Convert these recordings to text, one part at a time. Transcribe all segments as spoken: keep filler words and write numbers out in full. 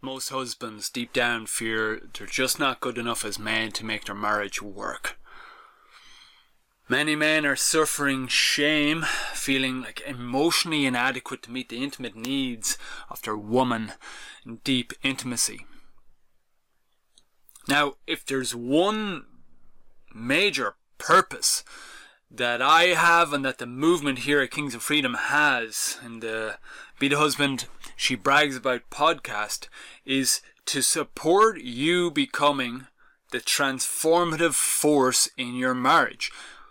Most husbands deep down fear they're just not good enough as men to make their marriage work. Many men are suffering shame, feeling like emotionally inadequate to meet the intimate needs of their woman in deep intimacy. Now, if there's one major purpose that I have and that the movement here at Kings of Freedom has in the Be the Husband She Brags About podcast, is to support you becoming the transformative force in your marriage.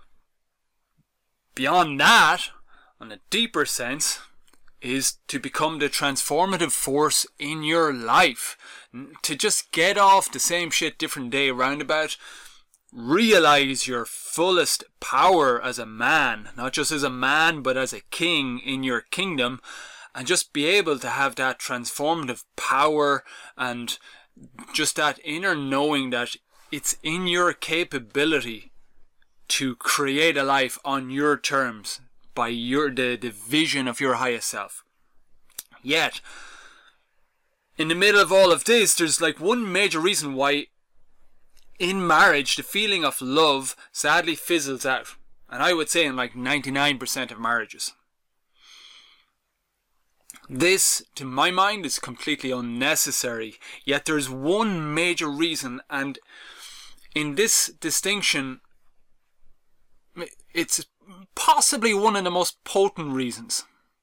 Beyond that, on a deeper sense, is to become the transformative force in your life. To just get off the same shit different day roundabout. Realize your fullest power as a man, not just as a man, but as a king in your kingdom, and just be able to have that transformative power and just that inner knowing that it's in your capability to create a life on your terms by your the, the vision of your highest self. Yet, in the middle of all of this, there's like one major reason why in marriage the feeling of love sadly fizzles out. And I would say in like ninety-nine percent of marriages. This, to my mind, is completely unnecessary. Yet there's one major reason, and in this distinction, it's possibly one of the most potent reasons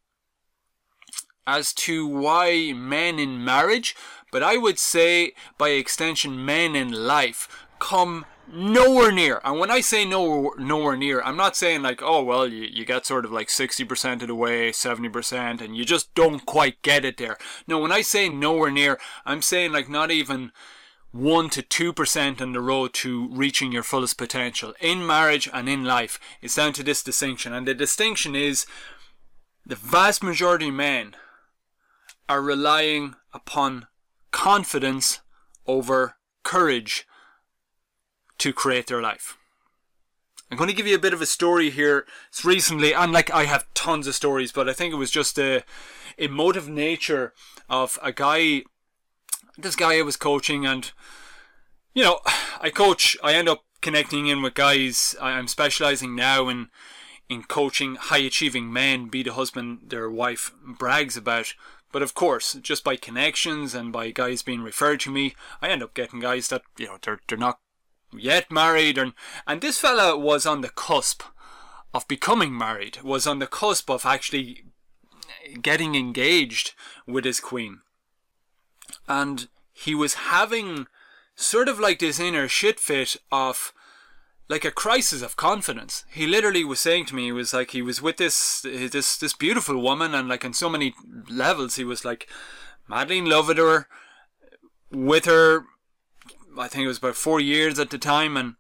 as to why men in marriage, but I would say by extension men in life, come nowhere near. And when I say no, nowhere near, I'm not saying like, oh well, you, you get sort of like sixty percent of the way, seventy percent, and you just don't quite get it there. No, when I say nowhere near, I'm saying like not even one to two percent on the road to reaching your fullest potential in marriage and in life. It's down to this distinction, and the distinction is the vast majority of men are relying upon confidence over courage to create their life. I'm going to give you a bit of a story here. It's recently, and like I have tons of stories, but I think it was just a emotive nature of a guy, this guy I was coaching, and you know, I coach, I end up connecting in with guys. I'm specializing now in in coaching high achieving men be the husband their wife brags about. But of course, just by connections and by guys being referred to me, I end up getting guys that, you know, they're they're not yet married, and and this fella was on the cusp of becoming married, was on the cusp of actually getting engaged with his queen, and he was having sort of like this inner shit fit of like a crisis of confidence. He literally was saying to me, he was like, he was with this this this beautiful woman, and like on so many levels he was like madly in love with her, with her. I think it was about four years at the time, and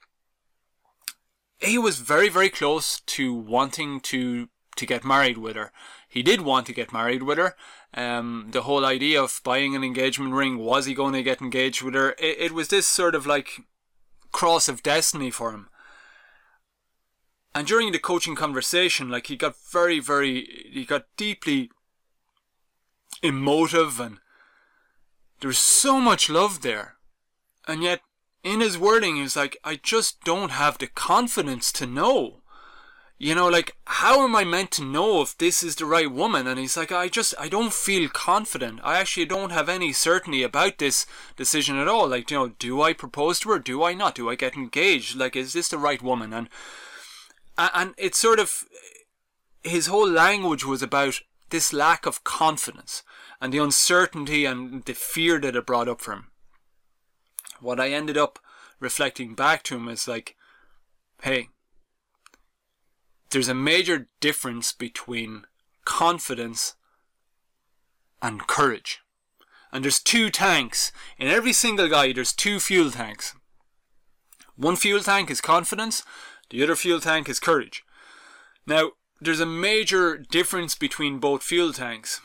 he was very, very close to wanting to to get married with her. He did want to get married with her. Um, the whole idea of buying an engagement ring, was he going to get engaged with her? It, it was this sort of like cross of destiny for him. And during the coaching conversation, like he got very, very, he got deeply emotive, and there was so much love there. And yet, in his wording, he was like, I just don't have the confidence to know. You know, like, how am I meant to know if this is the right woman? And he's like, I just, I don't feel confident. I actually don't have any certainty about this decision at all. Like, you know, do I propose to her? Do I not? Do I get engaged? Like, is this the right woman? And, and it's sort of, his whole language was about this lack of confidence and the uncertainty and the fear that it brought up for him. What I ended up reflecting back to him is like, hey, there's a major difference between confidence and courage. And there's two tanks. In every single guy, there's two fuel tanks. One fuel tank is confidence, the other fuel tank is courage. Now, there's a major difference between both fuel tanks.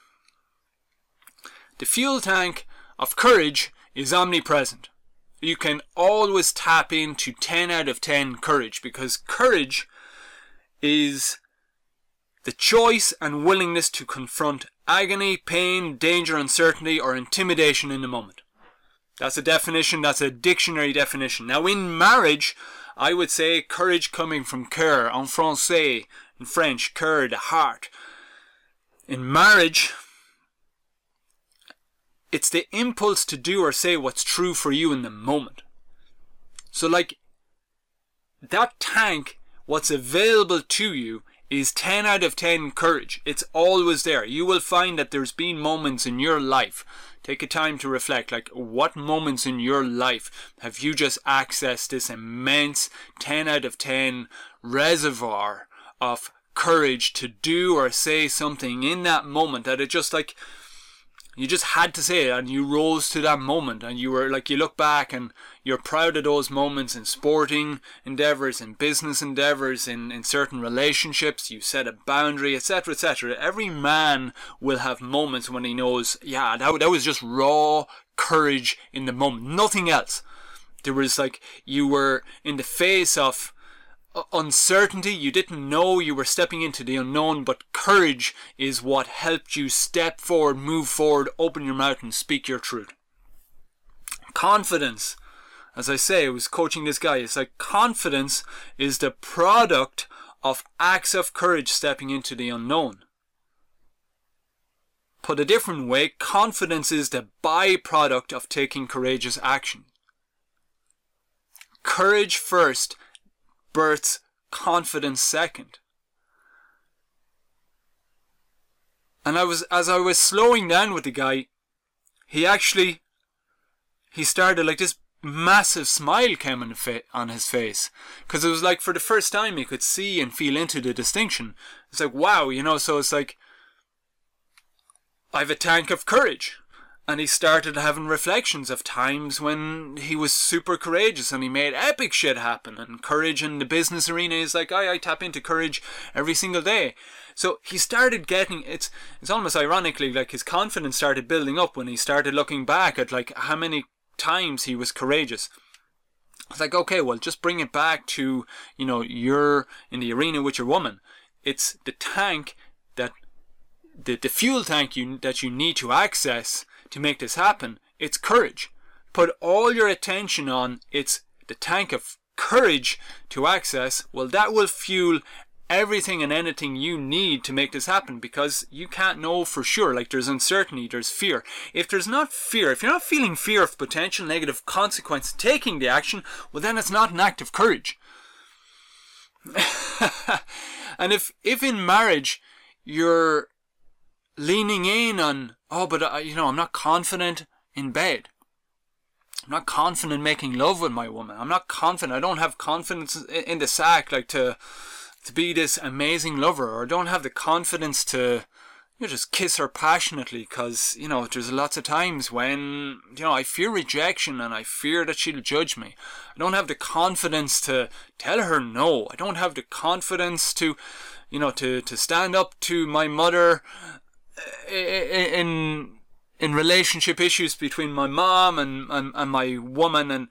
The fuel tank of courage is omnipresent. You can always tap into ten out of ten courage, because courage is the choice and willingness to confront agony, pain, danger, uncertainty, or intimidation in the moment. That's a definition, that's a dictionary definition. Now in marriage, I would say courage coming from cœur, en français, in French, cœur, the heart. In marriage, it's the impulse to do or say what's true for you in the moment. So like, that tank, what's available to you is ten out of ten courage. It's always there. You will find that there's been moments in your life. Take a time to reflect, like what moments in your life have you just accessed this immense ten out of ten reservoir of courage to do or say something in that moment that it just like, you just had to say it and you rose to that moment and you were like, you look back and you're proud of those moments in sporting endeavours, in business endeavours, in, in certain relationships, you set a boundary, etc, et cetera. Every man will have moments when he knows, yeah, that, that was just raw courage in the moment, nothing else. There was like, you were in the face of uncertainty, you didn't know, you were stepping into the unknown, but courage is what helped you step forward, move forward, open your mouth and speak your truth. Confidence, as I say, I was coaching this guy, it's like confidence is the product of acts of courage stepping into the unknown. Put a different way, confidence is the byproduct of taking courageous action. Courage first births confidence second. And I was, as I was slowing down with the guy, he actually, he started like this massive smile came on, the fa- on his face. Because it was like for the first time he could see and feel into the distinction. It's like, wow, you know, so it's like, I have a tank of courage. And he started having reflections of times when he was super courageous and he made epic shit happen. And courage in the business arena is like, I, I tap into courage every single day. So he started getting, it's it's almost ironically like his confidence started building up when he started looking back at like how many times he was courageous. It's like, okay, well, just bring it back to, you know, you're in the arena with your woman. It's the tank that, the, the fuel tank you that you need to access to make this happen. It's courage. Put all your attention on it's the tank of courage to access. Well, that will fuel everything and anything you need to make this happen, because you can't know for sure. Like, there's uncertainty, there's fear. If there's not fear, if you're not feeling fear of potential negative consequence taking the action, well, then it's not an act of courage. And if if in marriage you're leaning in on, oh, but I, you know, I'm not confident in bed. I'm not confident making love with my woman. I'm not confident. I don't have confidence in the sack, like to to be this amazing lover, or I don't have the confidence to, you know, just kiss her passionately, because, you know, there's lots of times when, you know, I fear rejection and I fear that she'll judge me. I don't have the confidence to tell her no. I don't have the confidence to, you know, to, to stand up to my mother in in relationship issues between my mom and, and, and my woman. And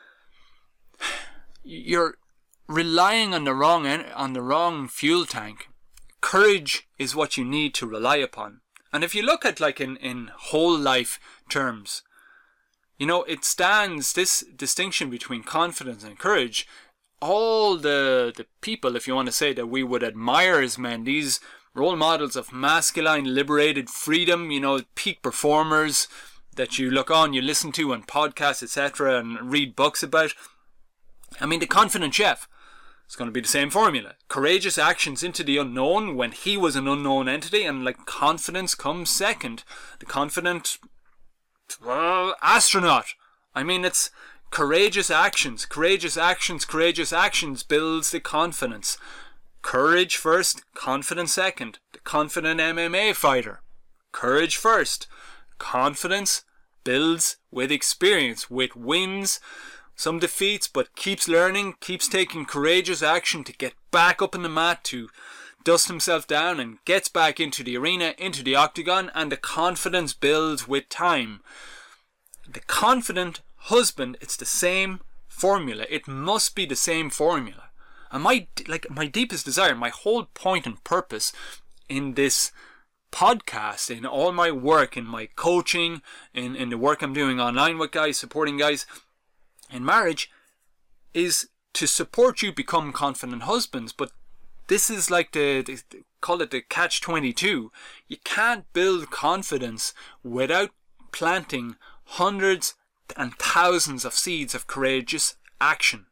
you're relying on the wrong on the wrong fuel tank. Courage is what you need to rely upon. And if you look at like in, in whole life terms, you know, it stands, this distinction between confidence and courage. All the the people, if you want to say, that we would admire as men, these role models of masculine, liberated freedom, you know, peak performers that you look on, you listen to on podcasts, et cetera, and read books about. I mean, the confident chef, it's going to be the same formula. Courageous actions into the unknown when he was an unknown entity, and like confidence comes second. The confident, well, astronaut. I mean, it's courageous actions, courageous actions, courageous actions builds the confidence. Courage first, confidence second. The confident M M A fighter. Courage first. Confidence builds with experience, with wins, some defeats, but keeps learning, keeps taking courageous action to get back up in the mat, to dust himself down, and gets back into the arena, into the octagon, and the confidence builds with time. The confident husband, it's the same formula. It must be the same formula. And my, like, my deepest desire, my whole point and purpose in this podcast, in all my work, in my coaching, in, in the work I'm doing online with guys, supporting guys in marriage, is to support you become confident husbands. But this is like the, the call it the catch twenty-two. You can't build confidence without planting hundreds and thousands of seeds of courageous action.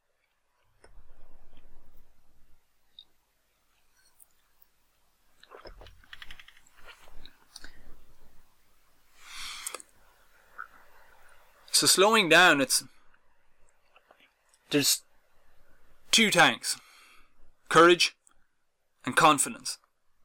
So slowing down, it's there's two tanks: courage and confidence.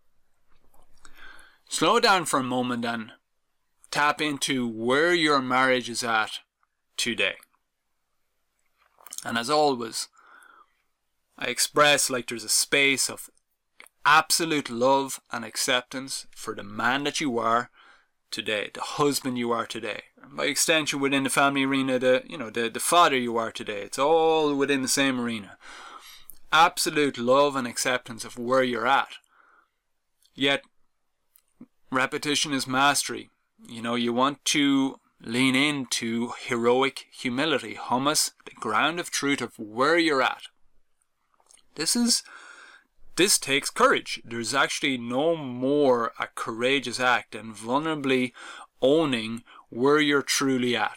Slow down for a moment and tap into where your marriage is at today. And as always, I express like there's a space of absolute love and acceptance for the man that you are today, the husband you are today. And by extension, within the family arena, the you know the, the father you are today. It's all within the same arena. Absolute love and acceptance of where you're at. Yet, repetition is mastery. You know, you want to lean into heroic humility, hummus, the ground of truth of where you're at. This is, this takes courage. There's actually no more a courageous act than vulnerably owning where you're truly at.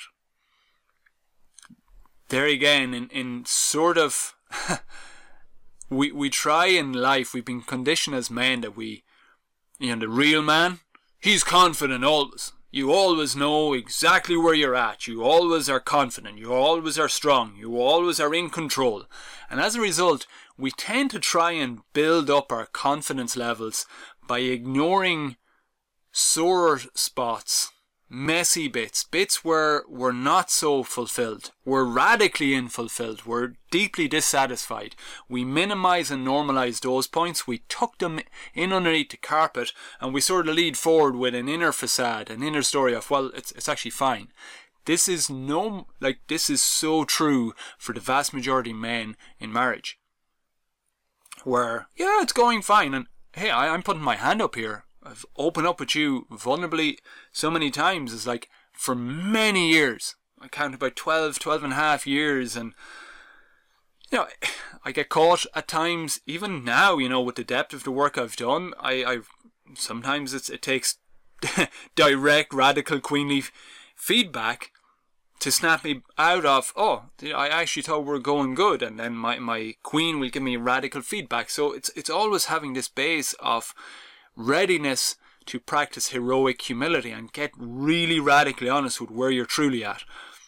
There again, in, in sort of, we, we try in life, we've been conditioned as men that we, you know, the real man, he's confident always. You always know exactly where you're at. You always are confident. You always are strong. You always are in control. And as a result, we tend to try and build up our confidence levels by ignoring sore spots, messy bits, bits where we're not so fulfilled. We're radically unfulfilled. We're deeply dissatisfied. We minimize and normalize those points. We tuck them in underneath the carpet, and we sort of lead forward with an inner facade, an inner story of, well, it's it's actually fine. This is no, like, this is so true for the vast majority of men in marriage. Where, yeah, it's going fine, and hey, I, I'm putting my hand up here. I've opened up with you vulnerably so many times. It's like for many years. I count about twelve, twelve and a half years. And, you know, I get caught at times, even now, you know, with the depth of the work I've done. I, I've sometimes it's, it takes direct, radical, queenly feedback to snap me out of, oh, I actually thought we were going good. And then my, my queen will give me radical feedback. So it's it's always having this base of readiness to practice heroic humility and get really radically honest with where you're truly at.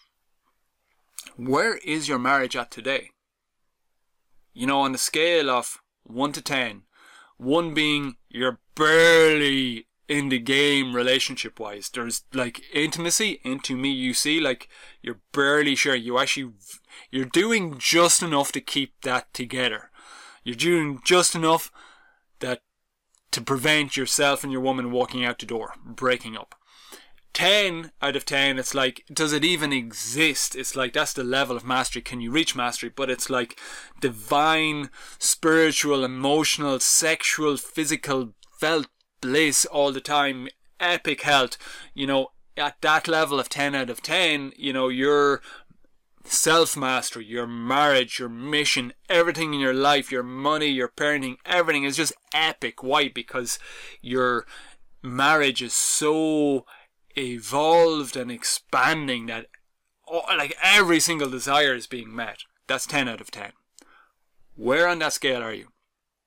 Where is your marriage at today? You know, on the scale of one to ten, one being you're barely in the game relationship wise. There's like intimacy, into me you see, like you're barely sure. You actually, you're doing just enough to keep that together. You're doing just enough that to prevent yourself and your woman walking out the door, breaking up. ten out of ten, it's like, does it even exist? It's like, that's the level of mastery. Can you reach mastery? But it's like divine, spiritual, emotional, sexual, physical, felt bliss all the time, epic health. You know, at that level of ten out of ten, you know, you're self-mastery, your marriage, your mission, everything in your life, your money, your parenting, everything is just epic. Why? Because your marriage is so evolved and expanding that oh, like every single desire is being met. That's ten out of ten. Where on that scale are you?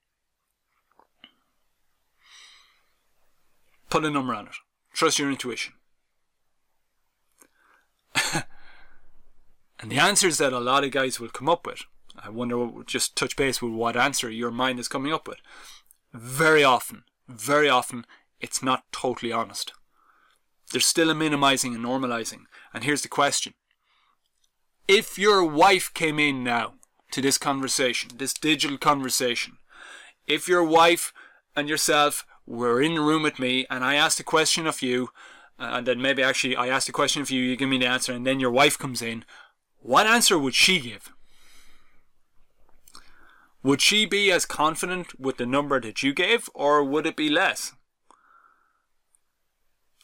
Put a number on it. Trust your intuition. And the answers that a lot of guys will come up with, I wonder, just touch base with what answer your mind is coming up with. Very often, very often, it's not totally honest. There's still a minimizing and normalizing. And here's the question. If your wife came in now to this conversation, this digital conversation, if your wife and yourself were in the room with me and I asked a question of you, uh, and then maybe actually I asked a question of you, you give me the answer, and then your wife comes in, what answer would she give? Would she be as confident with the number that you gave, or would it be less?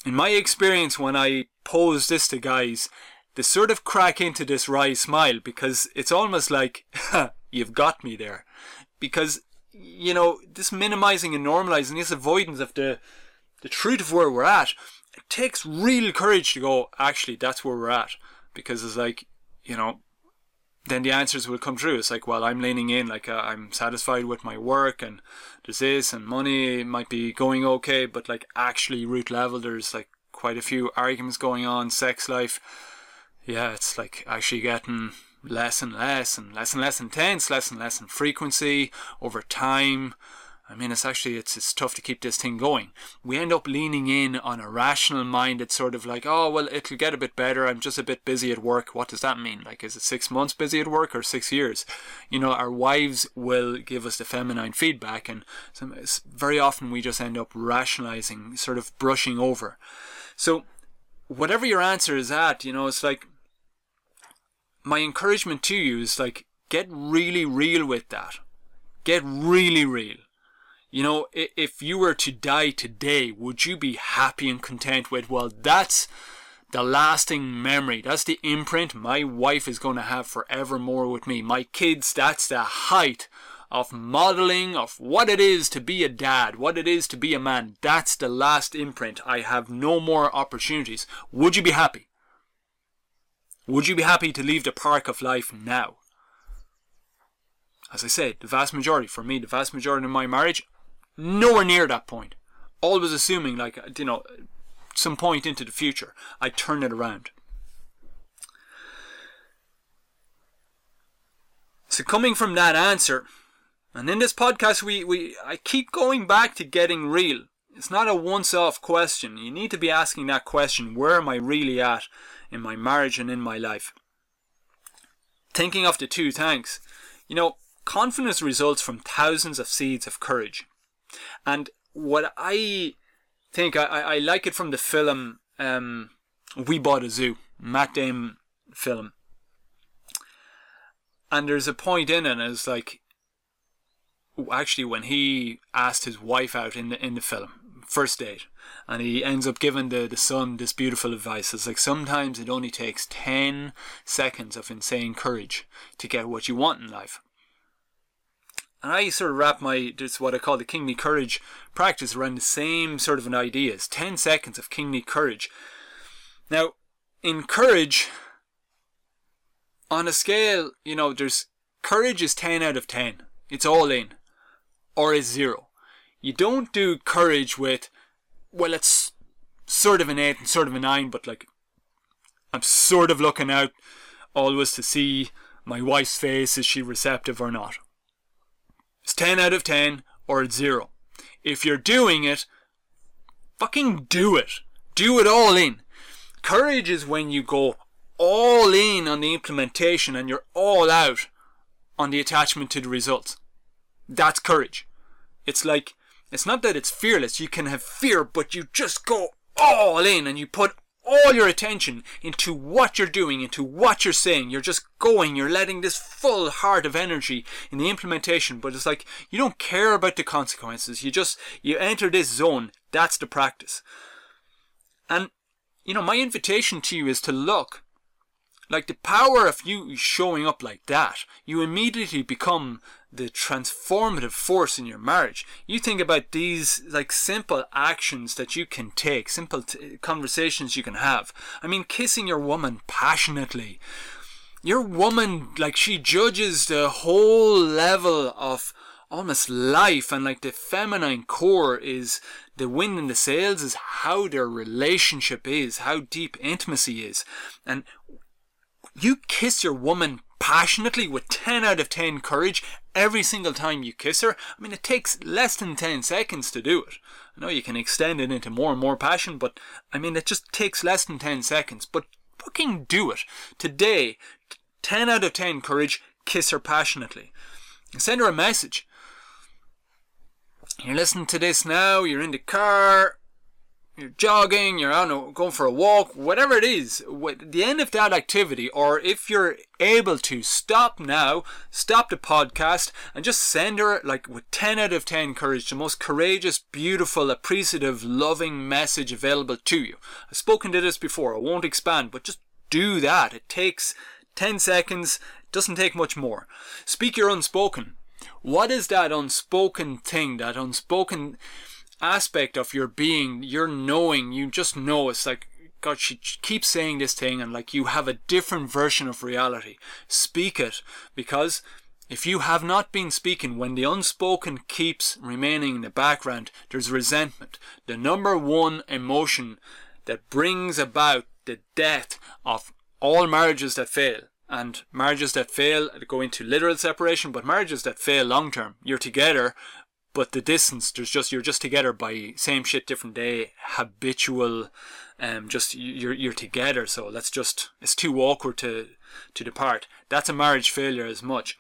in my experience, when I pose this to guys, they sort of crack into this wry smile, because it's almost like, you've got me there. Because, you know, this minimizing and normalizing, this avoidance of the, the truth of where we're at, it takes real courage to go, actually, that's where we're at. Because it's like, you know, then the answers will come true. It's like, well, I'm leaning in, like uh, I'm satisfied with my work, and there's this, and money might be going okay, but like actually root level, there's like quite a few arguments going on. Sex life, yeah, it's like actually getting less and less, and less and less intense, less and less in frequency over time. I mean, it's actually, it's, it's tough to keep this thing going. We end up leaning in on a rational mind. It's sort of like, oh, well, it'll get a bit better. I'm just a bit busy at work. What does that mean? Like, is it six months busy at work or six years? You know, our wives will give us the feminine feedback, and some, very often we just end up rationalizing, sort of brushing over. So whatever your answer is at, you know, it's like, my encouragement to you is like, get really real with that. Get really real. You know, if you were to die today, would you be happy and content with, well, that's the lasting memory, that's the imprint my wife is going to have forevermore with me. My kids, that's the height of modeling of what it is to be a dad, what it is to be a man. That's the last imprint. I have no more opportunities. Would you be happy? Would you be happy to leave the park of life now? As I said, the vast majority, for me, the vast majority of my marriage, nowhere near that point. Always assuming, like, you know, some point into the future, I turn it around. So coming from that answer, and in this podcast, we, we I keep going back to getting real. It's not a once-off question. You need to be asking that question, where am I really at in my marriage and in my life? Thinking of the two thanks. You know, confidence results from thousands of seeds of courage. And what I think, I, I like it from the film um, We Bought a Zoo, Matt Damon film. And there's a point in it, and it's like, actually when he asked his wife out in the, in the film, first date, and he ends up giving the, the son this beautiful advice. It's like, sometimes it only takes ten seconds of insane courage to get what you want in life. And I sort of wrap my, there's what I call the kingly courage practice around the same sort of an idea. It's ten seconds of kingly courage. Now, in courage, on a scale, you know, there's, courage is ten out of ten. It's all in. Or it's zero. You don't do courage with, well, it's sort of an eight and sort of a nine, but like, I'm sort of looking out always to see my wife's face, is she receptive or not. It's ten out of ten or it's zero. If you're doing it, fucking do it. Do it all in. Courage is when you go all in on the implementation and you're all out on the attachment to the results. That's courage. It's like, it's not that it's fearless. You can have fear, but you just go all in and you put all your attention into what you're doing, into what you're saying. You're just going, you're letting this full heart of energy in the implementation, but it's like you don't care about the consequences. You just, you enter this zone. That's the practice. And, you know, my invitation to you is to look. Like, the power of you showing up like that, you immediately become the transformative force in your marriage. You think about these, like, simple actions that you can take, simple t- conversations you can have. I mean, kissing your woman passionately. Your woman, like, she judges the whole level of almost life, and like the feminine core is the wind in the sails, is how their relationship is, how deep intimacy is. And you kiss your woman passionately with ten out of ten courage every single time you kiss her. I mean, it takes less than ten seconds to do it. I know you can extend it into more and more passion, but I mean, it just takes less than ten seconds. But fucking do it. Today, ten out of ten courage, kiss her passionately. Send her a message. You're listening to this now, you're in the car, you're jogging, you're out going for a walk, whatever it is, at the end of that activity, or if you're able to, stop now, stop the podcast, and just send her, like, with ten out of ten courage, the most courageous, beautiful, appreciative, loving message available to you. I've spoken to this before, I won't expand, but just do that. It takes ten seconds, doesn't take much more. Speak your unspoken. What is that unspoken thing, that unspoken aspect of your being, your knowing? You just know. It's like, God, she keeps saying this thing, and like you have a different version of reality. Speak it, because if you have not been speaking, when the unspoken keeps remaining in the background, there's resentment. The number one emotion that brings about the death of all marriages that fail, and marriages that fail go into literal separation, but marriages that fail long term, you're together, but the distance, there's just, you're just together by same shit, different day, habitual, um, just you're you're together. So let's just, it's too awkward to to depart. That's a marriage failure as much.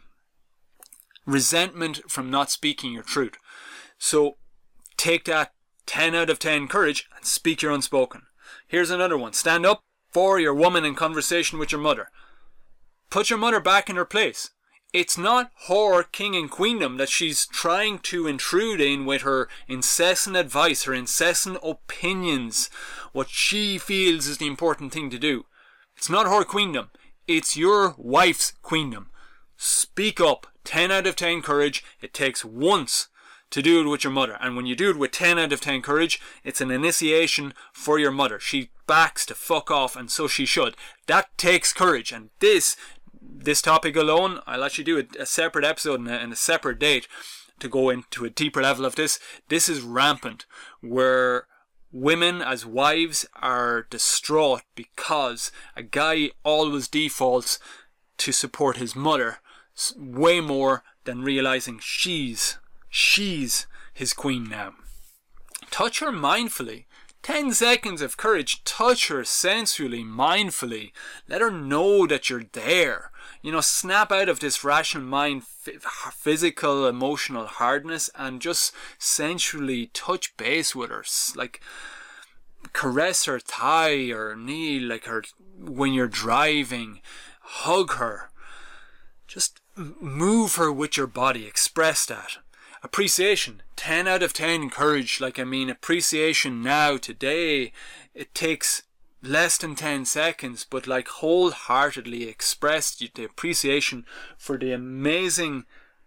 Resentment from not speaking your truth. So take that ten out of ten courage and speak your unspoken. Here's another one. Stand up for your woman in conversation with your mother. Put your mother back in her place. It's not her king and queendom that she's trying to intrude in with her incessant advice, her incessant opinions, what she feels is the important thing to do. It's not her queendom. It's your wife's queendom. Speak up. ten out of ten courage. It takes once to do it with your mother. And when you do it with ten out of ten courage, it's an initiation for your mother. She backs to fuck off, and so she should. That takes courage. And this... This topic alone, I'll actually do a, a separate episode and a, and a separate date to go into a deeper level of this. This is rampant, where women as wives are distraught because a guy always defaults to support his mother way more than realizing she's, she's his queen now. Touch her mindfully. ten seconds of courage. Touch her sensually, mindfully. Let her know that you're there. You know, snap out of this rational mind, physical, emotional hardness, and just sensually touch base with her. Like, caress her thigh or knee, like her when you're driving. Hug her. Just move her with your body. Express that. Appreciation. ten out of ten courage. Like, I mean, appreciation now, today. It takes less than ten seconds, but like wholeheartedly express the appreciation for the amazing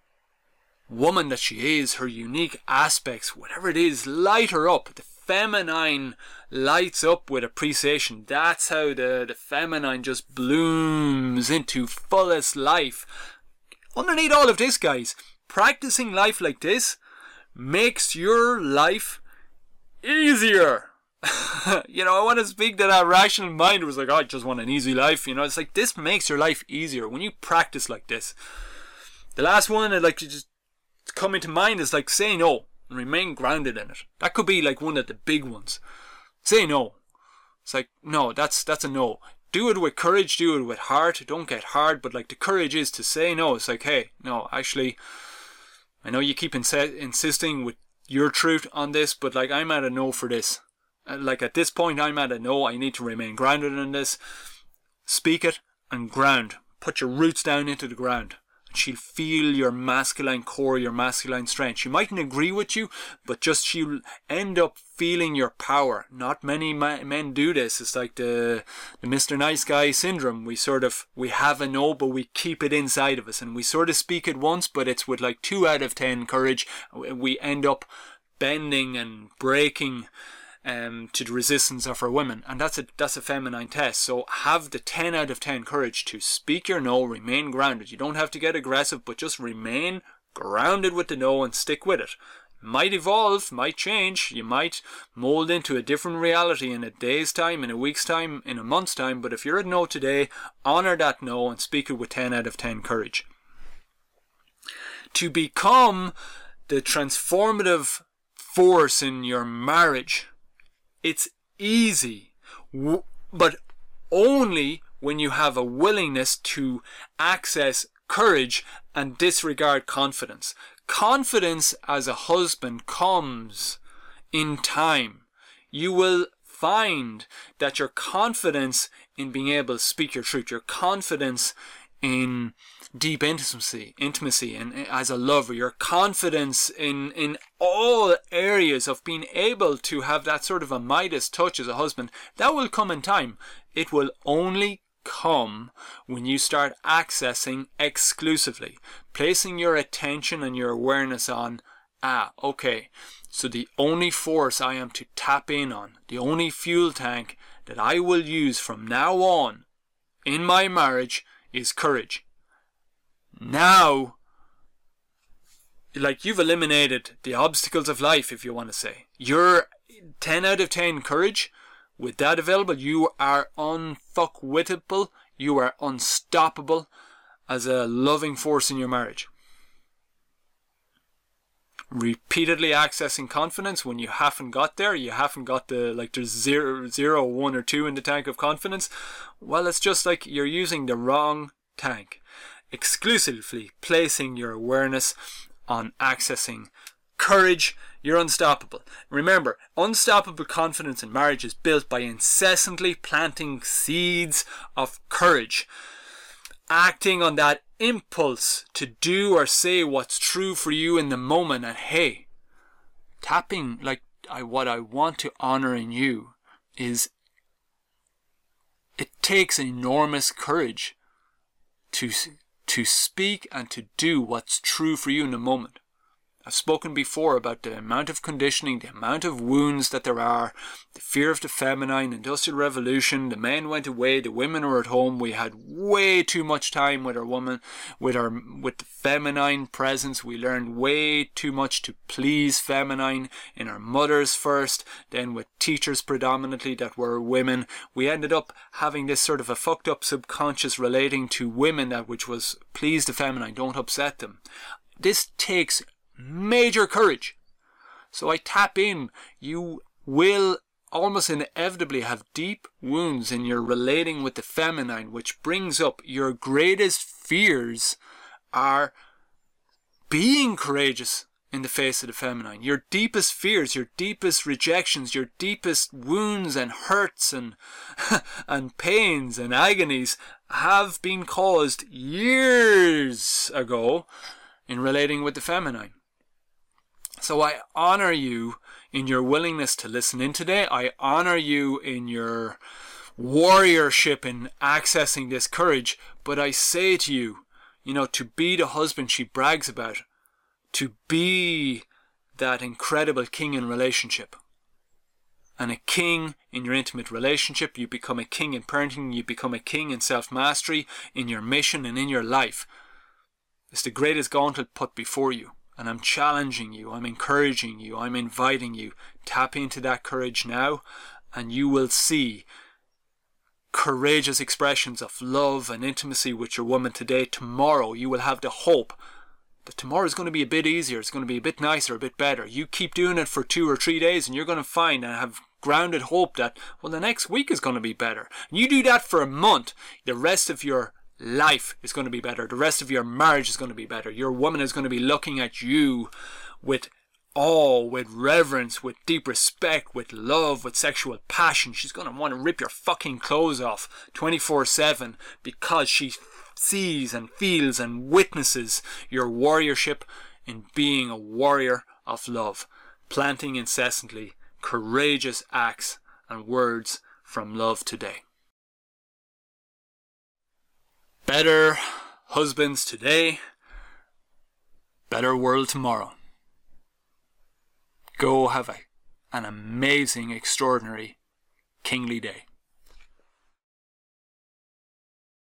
woman that she is, her unique aspects, whatever it is. Light her up. The feminine lights up with appreciation. That's how the, the feminine just blooms into fullest life. Underneath all of this, guys, practicing life like this makes your life easier. You know, I want to speak to that rational mind who was like, oh, I just want an easy life. You know, it's like, this makes your life easier when you practice like this. The last one I'd like to just come into mind is like, say no and remain grounded in it. That could be like one of the big ones. Say no. It's like, no, that's that's a no. Do it with courage, do it with heart. Don't get hard, but like the courage is to say no. It's like, hey, no, actually, I know you keep ins- insisting with your truth on this, but like, I'm at a no for this. Like, at this point, I'm at a no. I need to remain grounded in this. Speak it and ground. Put your roots down into the ground. And she'll feel your masculine core, your masculine strength. She mightn't agree with you, but just she'll end up feeling your power. Not many ma- men do this. It's like the, the Mister Nice Guy syndrome. We sort of, we have a no, but we keep it inside of us. And we sort of speak it once, but it's with like two out of ten courage. We end up bending and breaking Um, to the resistance of our women, and that's a that's a feminine test. So have the ten out of ten courage to speak your no, remain grounded. You don't have to get aggressive, but just remain grounded with the no and stick with it. Might evolve, might change, you might mold into a different reality in a day's time, in a week's time, in a month's time, but if you're at no today, honor that no and speak it with ten out of ten courage. To become the transformative force in your marriage, it's easy, but only when you have a willingness to access courage and disregard confidence. Confidence as a husband comes in time. you will find that your confidence in being able to speak your truth, your confidence in deep intimacy, intimacy, and as a lover, your confidence in in all areas of being able to have that sort of a Midas touch as a husband, that will come in time. It will only come when you start accessing exclusively, placing your attention and your awareness on, ah, okay, so the only force I am to tap in on, the only fuel tank that I will use from now on in my marriage is courage. Now, like, you've eliminated the obstacles of life, if you want to say. You're ten out of ten courage. With that available, you are unfuckwittable. You are unstoppable as a loving force in your marriage. Repeatedly accessing confidence when you haven't got there, you haven't got the, like, there's zero, zero, one or two in the tank of confidence. Well, it's just like you're using the wrong tank. Exclusively placing your awareness on accessing courage, you're unstoppable. Remember, unstoppable confidence in marriage is built by incessantly planting seeds of courage, acting on that impulse to do or say what's true for you in the moment. And hey, tapping, like, I, what I want to honor in you is, it takes enormous courage to to speak and to do what's true for you in the moment. I've spoken before about the amount of conditioning, the amount of wounds that there are, the fear of the feminine, industrial revolution, the men went away, the women were at home, we had way too much time with our woman, with our with the feminine presence, we learned way too much to please feminine in our mothers first, then with teachers predominantly that were women, we ended up having this sort of a fucked up subconscious relating to women, that which was please the feminine, don't upset them. This takes major courage. So I tap in. You will almost inevitably have deep wounds in your relating with the feminine, which brings up your greatest fears are being courageous in the face of the feminine. Your deepest fears, your deepest rejections, your deepest wounds and hurts and and pains and agonies have been caused years ago in relating with the feminine. So I honor you in your willingness to listen in today. I honor you in your warriorship in accessing this courage. But I say to you, you know, to be the husband she brags about, to be that incredible king in relationship. And a king in your intimate relationship, you become a king in parenting, you become a king in self-mastery, in your mission and in your life. It's the greatest gauntlet put before you. And I'm challenging you, I'm encouraging you, I'm inviting you. Tap into that courage now, and you will see courageous expressions of love and intimacy with your woman today. Tomorrow you will have the hope that tomorrow is going to be a bit easier, it's going to be a bit nicer, a bit better. You keep doing it for two or three days and you're going to find and have grounded hope that, well, the next week is going to be better. And you do that for a month, the rest of your life is going to be better. The rest of your marriage is going to be better. Your woman is going to be looking at you with awe, with reverence, with deep respect, with love, with sexual passion. She's going to want to rip your fucking clothes off twenty-four seven because she sees and feels and witnesses your warriorship in being a warrior of love, planting incessantly courageous acts and words from love today. Better husbands today, better world tomorrow. Go have a, an amazing, extraordinary, kingly day.